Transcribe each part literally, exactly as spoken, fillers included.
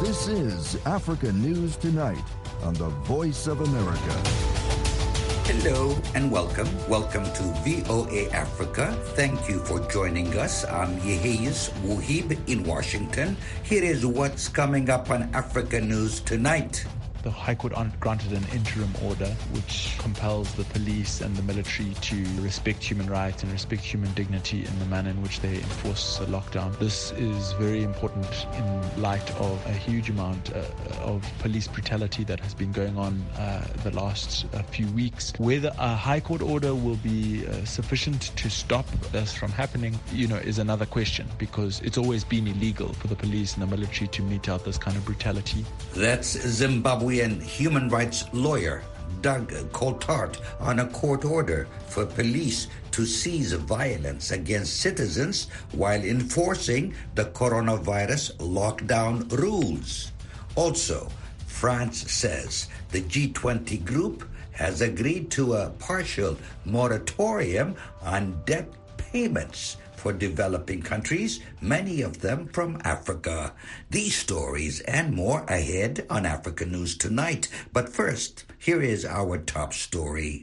This is Africa News Tonight on the Voice of America. Hello and welcome. Welcome to V O A Africa. Thank you for joining us. I'm Yeheyes Wuhib in Washington. Here is what's coming up on Africa News Tonight. The High Court granted an interim order which compels the police and the military to respect human rights and respect human dignity in the manner in which they enforce a lockdown. This is very important in light of a huge amount uh, of police brutality that has been going on uh, the last uh, few weeks. Whether a High Court order will be uh, sufficient to stop this from happening, you know, is another question, because it's always been illegal for the police and the military to mete out this kind of brutality. That's Zimbabwe. And human rights lawyer Doug Coltart on a court order for police to cease violence against citizens while enforcing the coronavirus lockdown rules. Also, France says the G twenty group has agreed to a partial moratorium on debt payments for developing countries, many of them from Africa. These stories and more ahead on Africa News Tonight. But first, here is our top story.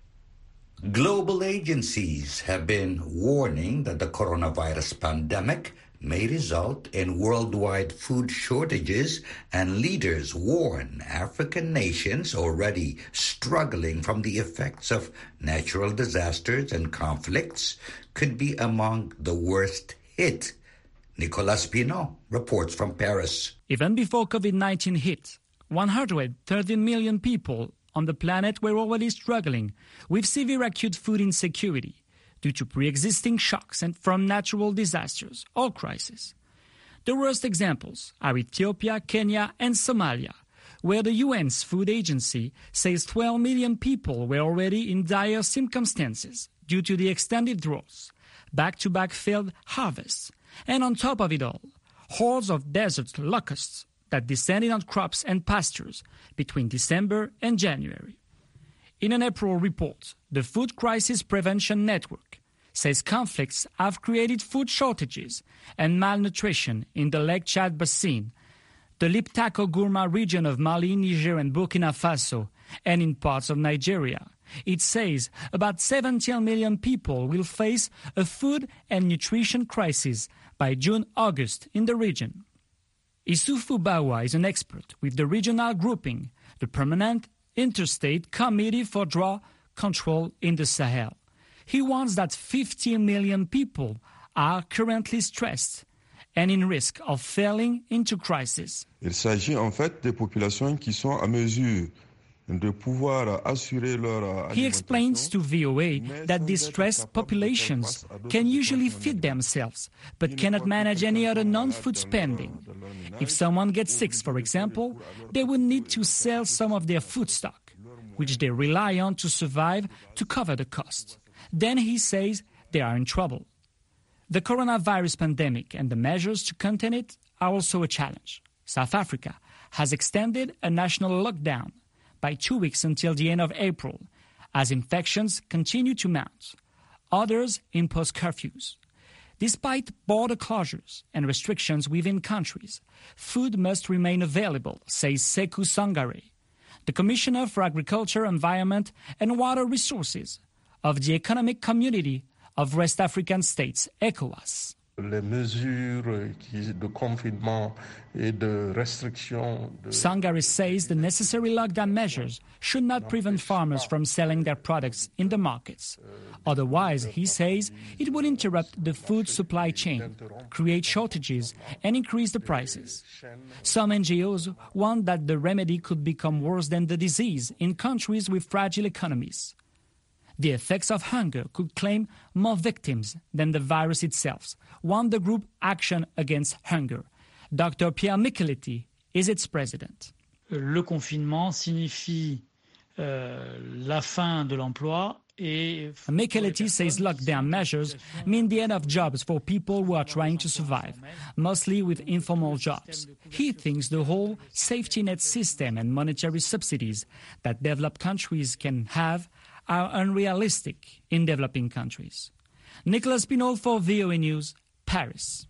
Global agencies have been warning that the coronavirus pandemic may result in worldwide food shortages, and leaders warn African nations already struggling from the effects of natural disasters and conflicts could be among the worst hit. Nicolas Pinot reports from Paris. Even before COVID nineteen hit, one hundred thirteen million people on the planet were already struggling with severe acute food insecurity due to pre-existing shocks and from natural disasters or crises. The worst examples are Ethiopia, Kenya, and Somalia, where the U N's Food Agency says twelve million people were already in dire circumstances due to the extended droughts, back-to-back failed harvests, and on top of it all, hordes of desert locusts that descended on crops and pastures between December and January. In an April report, the Food Crisis Prevention Network says conflicts have created food shortages and malnutrition in the Lake Chad Basin, the Liptako Gourma region of Mali, Niger, and Burkina Faso, and in parts of Nigeria. It says about seventeen million people will face a food and nutrition crisis by June-August in the region. Issoufou Bawa is an expert with the regional grouping, the Permanent Interstate Committee for Drought Control in the Sahel. He warns that fifty million people are currently stressed and in risk of falling into crisis. Il s'agit en fait des populations qui sont à mesure de pouvoir assurer leur. He explains to V O A that these stressed populations can usually feed themselves, but cannot manage any other non-food spending. If someone gets sick, for example, they would need to sell some of their food stock, which they rely on to survive, to cover the cost. Then he says they are in trouble. The coronavirus pandemic and the measures to contain it are also a challenge. South Africa has extended a national lockdown by two weeks until the end of April, as infections continue to mount. Others impose curfews. Despite border closures and restrictions within countries, food must remain available, says Sekou Sangare, the Commissioner for Agriculture, Environment and Water Resources of the Economic Community of West African States, ECOWAS. Les mesures de confinement et de restriction. Sangare says the necessary lockdown measures should not prevent farmers from selling their products in the markets. Otherwise, he says, it would interrupt the food supply chain, create shortages, and increase the prices. Some N G Os warn that the remedy could become worse than the disease in countries with fragile economies. The effects of hunger could claim more victims than the virus itself, warned the group Action Against Hunger. Doctor Pierre Micheletti is its president. Le confinement signifie euh, la fin de l'emploi. Micheletti says lockdown measures mean the end of jobs for people who are trying to survive, mostly with informal jobs. He thinks the whole safety net system and monetary subsidies that developed countries can have are unrealistic in developing countries. Nicolas Pinot for V O A News, Paris.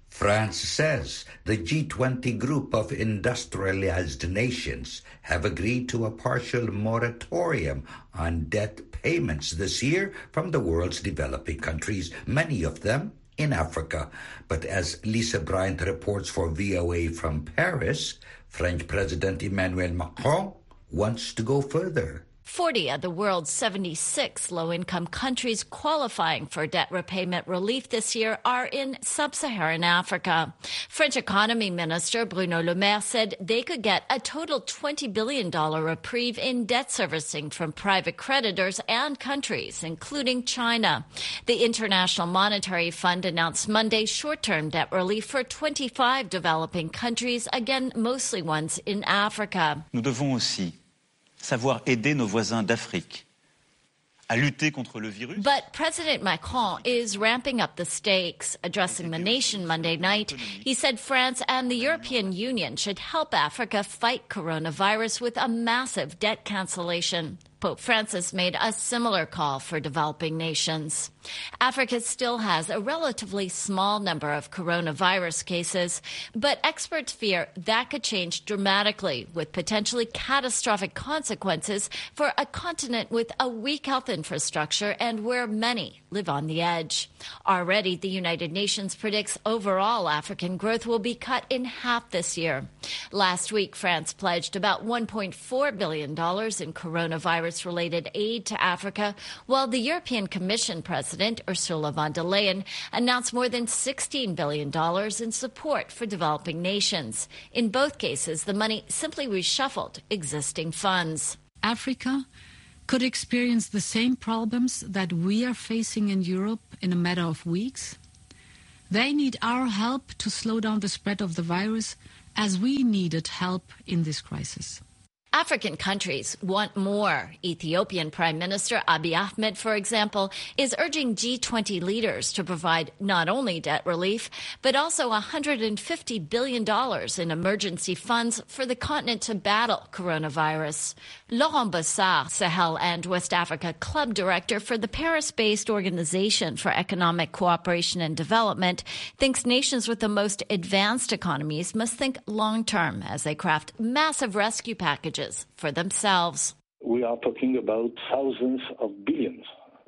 France says the G twenty group of industrialized nations have agreed to a partial moratorium on debt payments this year from the world's developing countries, many of them in Africa. But as Lisa Bryant reports for V O A from Paris, French President Emmanuel Macron wants to go further. forty of the world's seventy-six low-income countries qualifying for debt repayment relief this year are in sub-Saharan Africa. French Economy Minister Bruno Le Maire said they could get a total twenty billion dollars reprieve in debt servicing from private creditors and countries, including China. The International Monetary Fund announced Monday short-term debt relief for twenty-five developing countries, again mostly ones in Africa. Nous devons aussi savoir aider nos voisins d'Afrique à lutter contre le virus. But President Macron is ramping up the stakes. Addressing the nation Monday night, he said France and the European Union should help Africa fight coronavirus with a massive debt cancellation. Pope Francis made a similar call for developing nations. Africa still has a relatively small number of coronavirus cases, but experts fear that could change dramatically with potentially catastrophic consequences for a continent with a weak health infrastructure and where many live on the edge. Already, the United Nations predicts overall African growth will be cut in half this year. Last week, France pledged about one point four billion dollars in coronavirus-related aid to Africa, while the European Commission President Ursula von der Leyen announced more than sixteen billion dollars in support for developing nations. In both cases, the money simply reshuffled existing funds. Africa could experience the same problems that we are facing in Europe in a matter of weeks. They need our help to slow down the spread of the virus, as we needed help in this crisis. African countries want more. Ethiopian Prime Minister Abiy Ahmed, for example, is urging G twenty leaders to provide not only debt relief, but also one hundred fifty billion dollars in emergency funds for the continent to battle coronavirus. Laurent Bossard, Sahel and West Africa Club Director for the Paris-based Organization for Economic Cooperation and Development, thinks nations with the most advanced economies must think long-term as they craft massive rescue packages for themselves. We are talking about thousands of billions.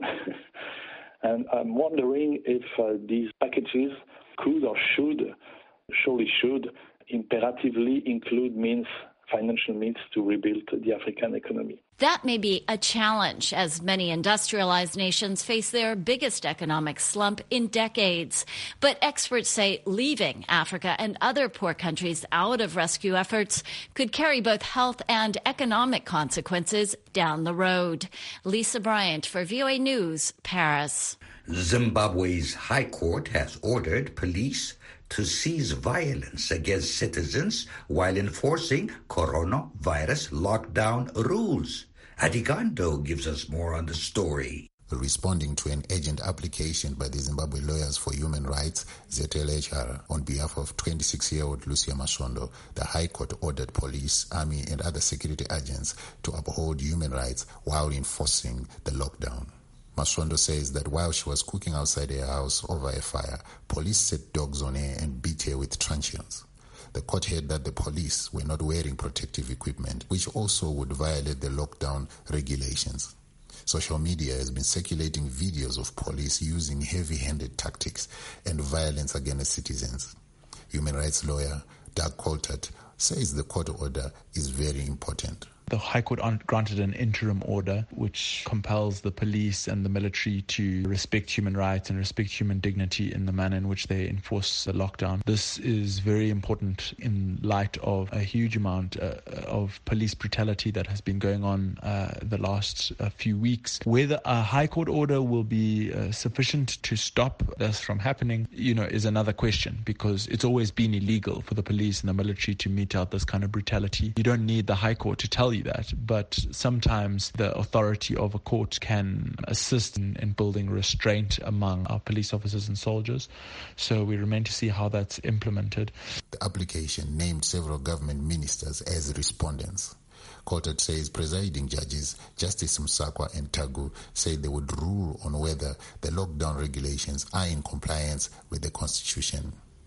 And I'm wondering if uh, these packages could or should, surely should, imperatively include means, financial means to rebuild the African economy. That may be a challenge as many industrialized nations face their biggest economic slump in decades. But experts say leaving Africa and other poor countries out of rescue efforts could carry both health and economic consequences down the road. Lisa Bryant for V O A News, Paris. Zimbabwe's High Court has ordered police to cease violence against citizens while enforcing coronavirus lockdown rules. Adigando gives us more on the story. Responding to an urgent application by the Zimbabwe Lawyers for Human Rights, Z L H R, on behalf of twenty-six-year-old Lucia Masondo, the High Court ordered police, army and other security agents to uphold human rights while enforcing the lockdown. Masondo says that while she was cooking outside her house over a fire, police set dogs on her and beat her with truncheons. The court held that the police were not wearing protective equipment, which also would violate the lockdown regulations. Social media has been circulating videos of police using heavy-handed tactics and violence against citizens. Human rights lawyer Doug Coltart says the court order is very important. The High Court granted an interim order which compels the police and the military to respect human rights and respect human dignity in the manner in which they enforce the lockdown. This is very important in light of a huge amount uh, of police brutality that has been going on uh, the last uh, few weeks. Whether a High Court order will be uh, sufficient to stop this from happening, you know, is another question, because it's always been illegal for the police and the military to mete out this kind of brutality. You don't need the High Court to tell you that, but sometimes the authority of a court can assist in, in building restraint among our police officers and soldiers. So we remain to see how that's implemented. The application named several government ministers as respondents. Coltart says presiding judges Justice Msakwa and Tagu say they would rule on whether the lockdown regulations are in compliance with the Constitution.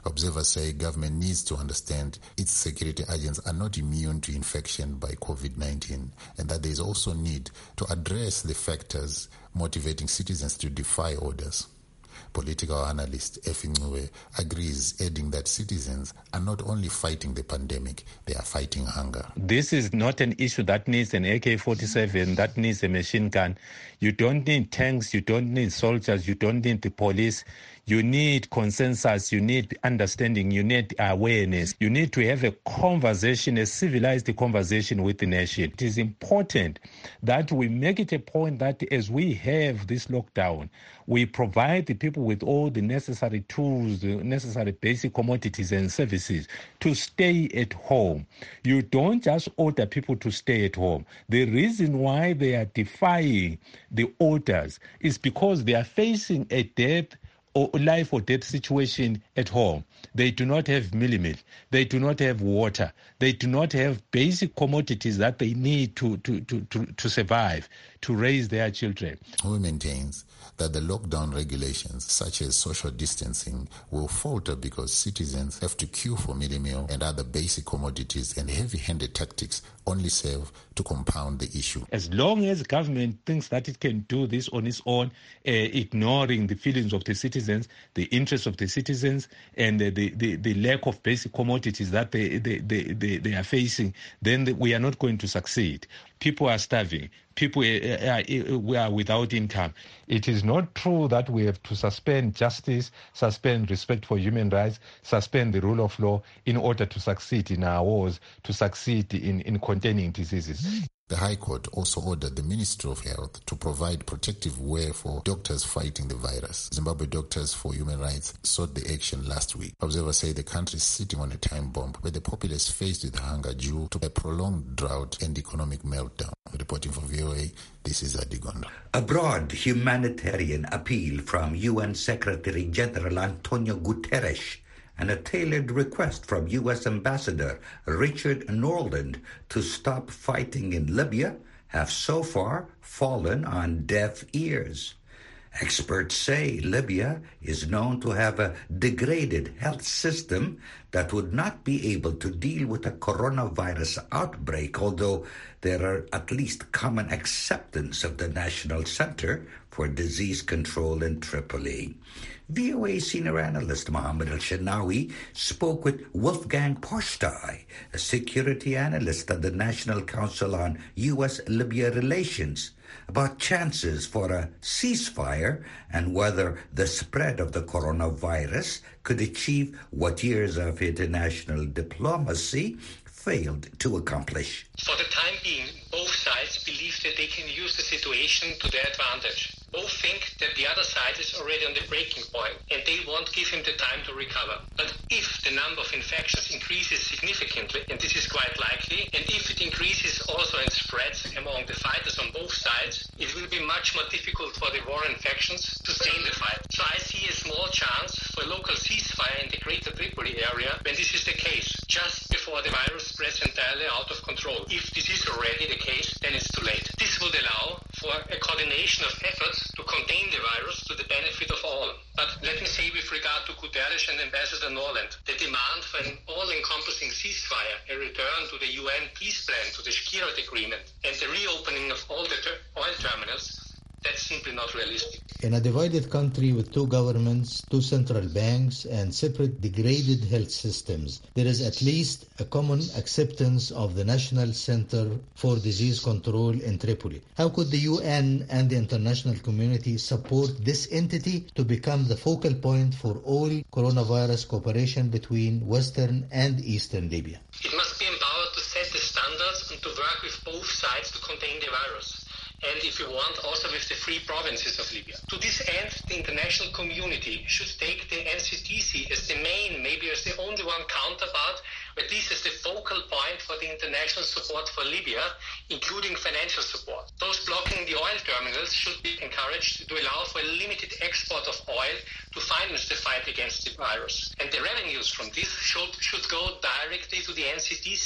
Observers say government needs to understand its security agents are not immune to infection by COVID nineteen, and that there is also need to address the factors motivating citizens to defy orders. Political analyst Effie Ncube agrees, adding that citizens are not only fighting the pandemic, they are fighting hunger. This is not an issue that needs an A K forty-seven, that needs a machine gun. You don't need tanks, you don't need soldiers, you don't need the police. You need consensus, you need understanding, you need awareness. You need to have a conversation, a civilized conversation with the nation. It is important that we make it a point that as we have this lockdown, we provide the people with all the necessary tools, the necessary basic commodities and services to stay at home. You don't just order people to stay at home. The reason why they are defying the orders is because they are facing a death or life or death situation at home. They do not have meal. They do not have water. They do not have basic commodities that they need to, to, to, to, to survive, to raise their children. Who maintains that the lockdown regulations, such as social distancing, will falter because citizens have to queue for mealie meal and other basic commodities, and heavy-handed tactics only serve to compound the issue. As long as government thinks that it can do this on its own, uh, ignoring the feelings of the citizens, the interests of the citizens, and the, the, the, the lack of basic commodities that they, they, they, they, they are facing, then the, we are not going to succeed. People are starving. People are, we are without income. It is not true that we have to suspend justice, suspend respect for human rights, suspend the rule of law in order to succeed in our wars, to succeed in, in containing diseases. The High Court also ordered the Ministry of Health to provide protective wear for doctors fighting the virus. Zimbabwe Doctors for Human Rights sought the action last week. Observers say the country is sitting on a time bomb where the populace faced with hunger due to a prolonged drought and economic meltdown. Reporting for V O A, this is Adigondo. A broad humanitarian appeal from U N Secretary General Antonio Guterres and a tailored request from U S Ambassador Richard Norland to stop fighting in Libya have so far fallen on deaf ears. Experts say Libya is known to have a degraded health system that would not be able to deal with a coronavirus outbreak, although there are at least common acceptance of the National Center for Disease Control in Tripoli. V O A senior analyst Mohammed Al-Shanawi spoke with Wolfgang Postai, a security analyst at the National Council on U S Libya Relations, about chances for a ceasefire and whether the spread of the coronavirus could achieve what years of international diplomacy failed to accomplish. For the time being, both sides believe that they can use the situation to their advantage. Both think that the other side is already on the breaking point and they won't give him the time to recover. But if the number of infections increases significantly, and this is quite likely, and if it increases also and spreads among the fighters on both sides, it will be much more difficult for the war infections to stay in the fight. So I see a small chance for a local ceasefire in the greater Tripoli area when this is the case, just before the virus spreads entirely out of control. If this is already the case, then it's too late. This would allow for a coordination of efforts to contain the virus to the benefit of all. But let me say with regard to Guterres and Ambassador Norland, the demand for an all-encompassing ceasefire, a return to the U N peace plan, to the Skirat agreement, and the reopening of all the ter- oil terminals, that's simply not realistic. In a divided country with two governments, two central banks, and separate degraded health systems, there is at least a common acceptance of the National Center for Disease Control in Tripoli. How could the U N and the international community support this entity to become the focal point for all coronavirus cooperation between Western and Eastern Libya? It must be empowered to set the standards and to work with both sides to contain the virus. And if you want, also with the three provinces of Libya. To this end, the international community should take the N C T C as the main, maybe as the only one counterpart, at least as the focal point for the international support for Libya, including financial support. Those blocking the oil terminals should be encouraged to allow for a limited export of oil to finance the fight against the virus. And the revenues from this should, should go directly to the N C T C.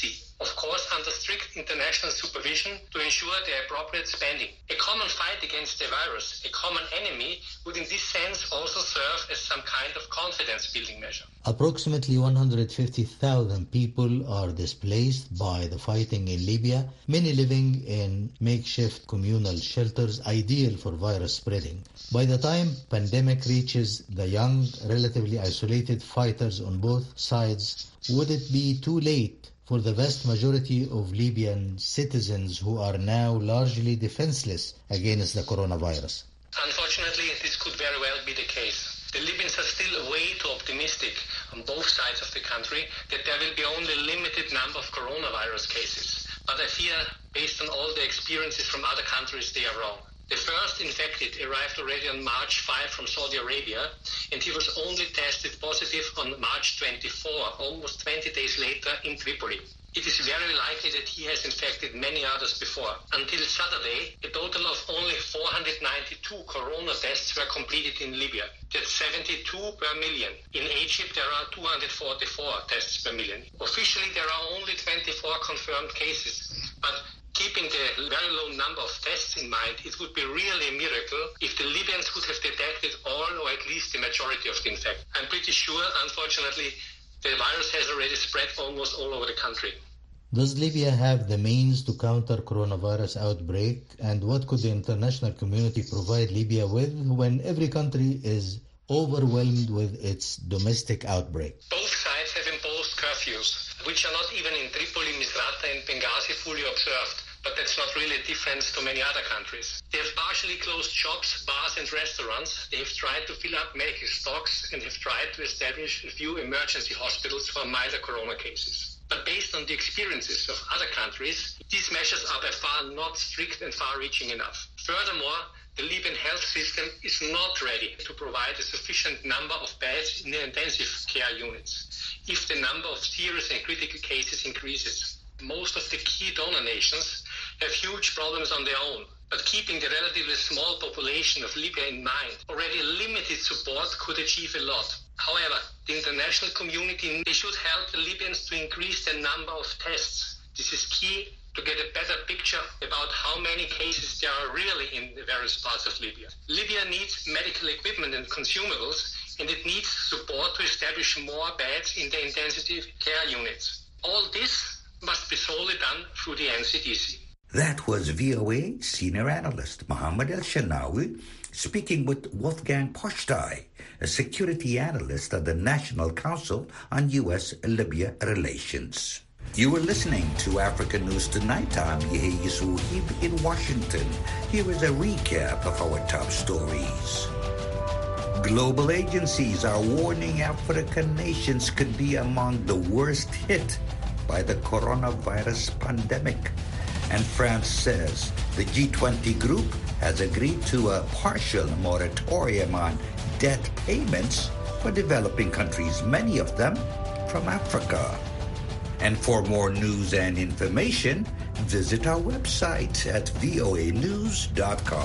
of course under strict international supervision to ensure the appropriate spending. A common fight against the virus, a common enemy, would in this sense also serve as some kind of confidence-building measure. Approximately one hundred fifty thousand people are displaced by the fighting in Libya, many living in makeshift communal shelters ideal for virus spreading. By the time pandemic reaches the young, relatively isolated fighters on both sides, would it be too late for the vast majority of Libyan citizens who are now largely defenseless against the coronavirus? Unfortunately, this could very well be the case. The Libyans are still way too optimistic on both sides of the country that there will be only a limited number of coronavirus cases. But I fear, based on all the experiences from other countries, they are wrong. The first infected arrived already on March fifth from Saudi Arabia, and he was only tested positive on March twenty-fourth, almost twenty days later, in Tripoli. It is very likely that he has infected many others before. Until Saturday, a total of only four hundred ninety-two corona tests were completed in Libya. That's seventy-two per million. In Egypt, there are two hundred forty-four tests per million. Officially, there are only twenty-four confirmed cases, but keeping the very low number of tests in mind, it would be really a miracle if the Libyans would have detected all or at least the majority of the infected. I'm pretty sure, unfortunately, the virus has already spread almost all over the country. Does Libya have the means to counter coronavirus outbreak, and what could the international community provide Libya with when every country is overwhelmed with its domestic outbreak? Both sides have imposed curfews, which are not even in Tripoli, Misrata and Benghazi fully observed, but that's not really a difference to many other countries. They have partially closed shops, bars and restaurants. They have tried to fill up medical stocks and have tried to establish a few emergency hospitals for milder corona cases. But based on the experiences of other countries, these measures are by far not strict and far-reaching enough. Furthermore, the Libyan health system is not ready to provide a sufficient number of beds in the intensive care units if the number of serious and critical cases increases. Most of the key donor nations have huge problems on their own, but keeping the relatively small population of Libya in mind, already limited support could achieve a lot. However, the international community they should help the Libyans to increase the number of tests. This is key to get a better picture about how many cases there are really in the various parts of Libya. Libya needs medical equipment and consumables, and it needs support to establish more beds in the intensive care units. All this must be solely done through the N C D C. That was V O A senior analyst Mohammed El-Shenawi speaking with Wolfgang Pochtai, a security analyst at the National Council on U S Libya Relations. You were listening to Africa News Tonight. I'm Yehi Yisuhib in Washington. Here is a recap of our top stories. Global agencies are warning African nations could be among the worst hit by the coronavirus pandemic. And France says the G twenty group has agreed to a partial moratorium on debt payments for developing countries, many of them from Africa. And for more news and information, visit our website at v o a news dot com.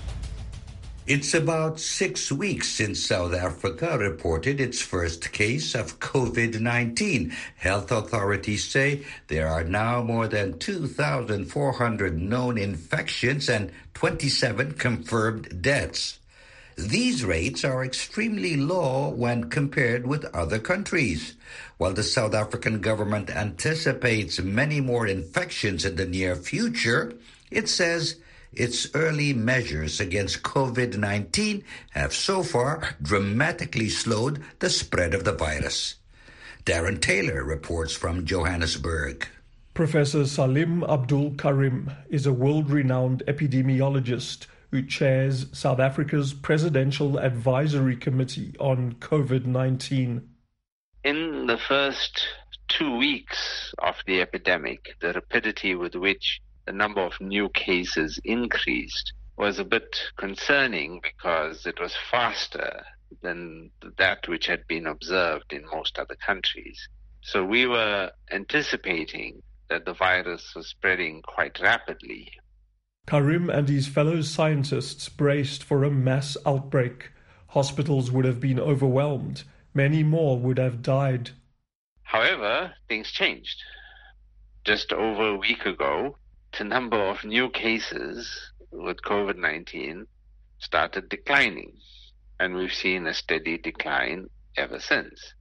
It's about six weeks since South Africa reported its first case of COVID nineteen. Health authorities say there are now more than two thousand four hundred known infections and twenty-seven confirmed deaths. These rates are extremely low when compared with other countries. While the South African government anticipates many more infections in the near future, it says its early measures against COVID nineteen have so far dramatically slowed the spread of the virus. Darren Taylor reports from Johannesburg. Professor Salim Abdul Karim is a world-renowned epidemiologist who chairs South Africa's Presidential Advisory Committee on COVID nineteen. In the first two weeks of the epidemic, the rapidity with which the number of new cases increased was a bit concerning because it was faster than that which had been observed in most other countries. So we were anticipating that the virus was spreading quite rapidly. Karim and his fellow scientists braced for a mass outbreak. Hospitals would have been overwhelmed. Many more would have died. However, things changed. just over a week ago, the number of new cases with COVID nineteen started declining, and we've seen a steady decline ever since.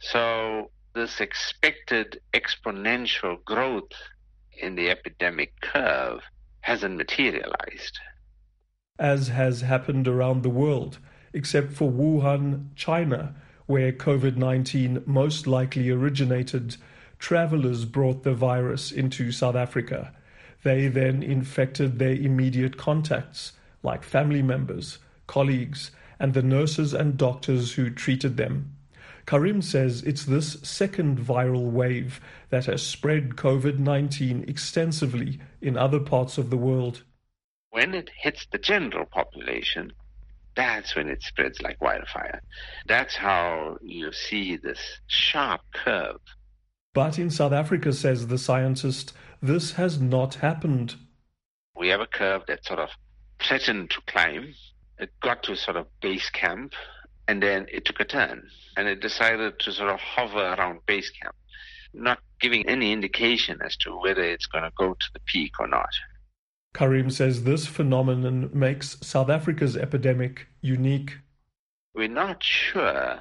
So this expected exponential growth in the epidemic curve hasn't materialized. As has happened around the world, except for Wuhan, China, where COVID nineteen most likely originated, travelers brought the virus into South Africa. They then infected their immediate contacts, like family members, colleagues, and the nurses and doctors who treated them. Karim says it's this second viral wave that has spread COVID nineteen extensively in other parts of the world. When it hits the general population, that's when it spreads like wildfire. That's how you see this sharp curve. But in South Africa, says the scientist, this has not happened. We have a curve that sort of threatened to climb. It got to sort of base camp, and then it took a turn, and it decided to sort of hover around base camp, not giving any indication as to whether it's going to go to the peak or not. Karim says this phenomenon makes South Africa's epidemic unique. We're not sure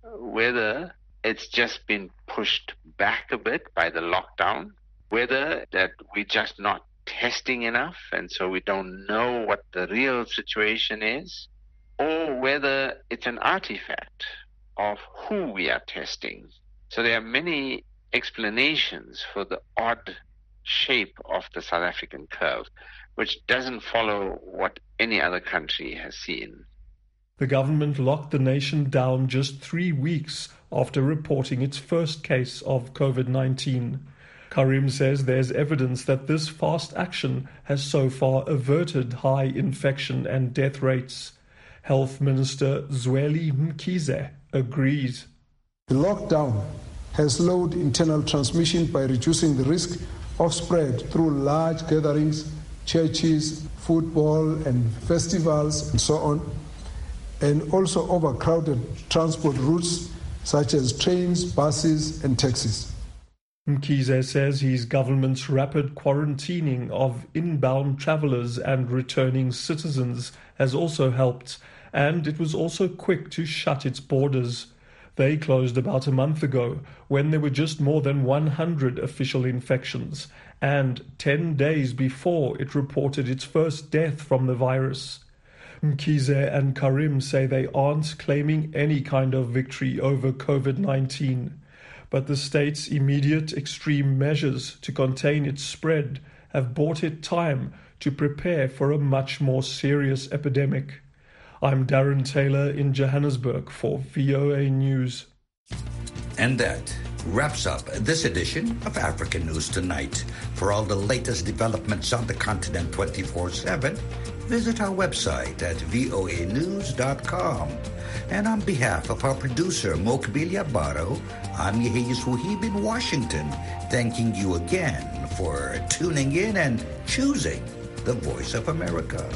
whether it's just been pushed back a bit by the lockdown, whether that we're just not testing enough and so we don't know what the real situation is, or whether it's an artifact of who we are testing. So there are many explanations for the odd shape of the South African curve, which doesn't follow what any other country has seen. The government locked the nation down just three weeks after reporting its first case of COVID nineteen. Karim says there's evidence that this fast action has so far averted high infection and death rates. Health Minister Zweli Mkhize agrees. The lockdown has slowed internal transmission by reducing the risk of spread through large gatherings, churches, football and festivals and so on, and also overcrowded transport routes such as trains, buses and taxis. Mkhize says his government's rapid quarantining of inbound travellers and returning citizens has also helped, and it was also quick to shut its borders. They closed about a month ago when there were just more than one hundred official infections, and ten days before it reported its first death from the virus. Mkhize and Karim say they aren't claiming any kind of victory over COVID nineteen, but the state's immediate extreme measures to contain its spread have bought it time to prepare for a much more serious epidemic. I'm Darren Taylor in Johannesburg for V O A News. And that wraps up this edition of African News Tonight. For all the latest developments on the continent twenty-four seven, visit our website at voa news dot com. And on behalf of our producer, Mokbilia Baro, I'm Yehiyas Wahib in Washington, thanking you again for tuning in and choosing the Voice of America.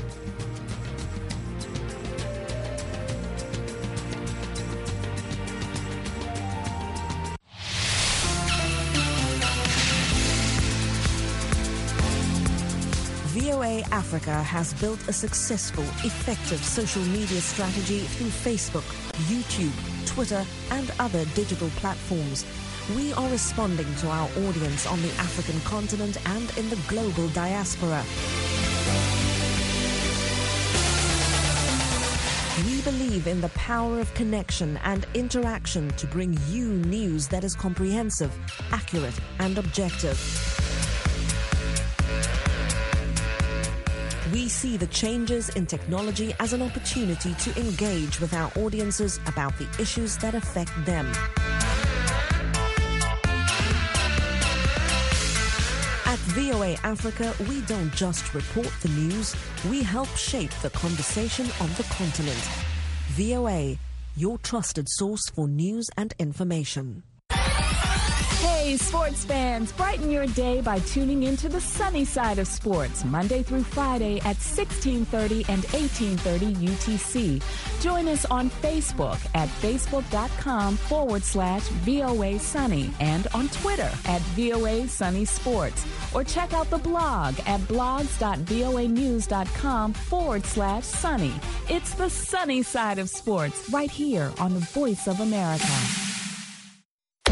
V O A Africa has built a successful, effective social media strategy through Facebook, YouTube, Twitter, and other digital platforms. We are responding to our audience on the African continent and in the global diaspora. We believe in the power of connection and interaction to bring you news that is comprehensive, accurate, and objective. We see the changes in technology as an opportunity to engage with our audiences about the issues that affect them. At V O A Africa, we don't just report the news, we help shape the conversation on the continent. V O A, your trusted source for news and information. Hey, sports fans, brighten your day by tuning into the sunny side of sports, Monday through Friday at sixteen thirty and eighteen thirty U T C. Join us on Facebook at facebook.com forward slash VOA Sunny and on Twitter at VOA Sunny Sports. Or check out the blog at blogs.voanews.com forward slash sunny. It's the sunny side of sports right here on the Voice of America.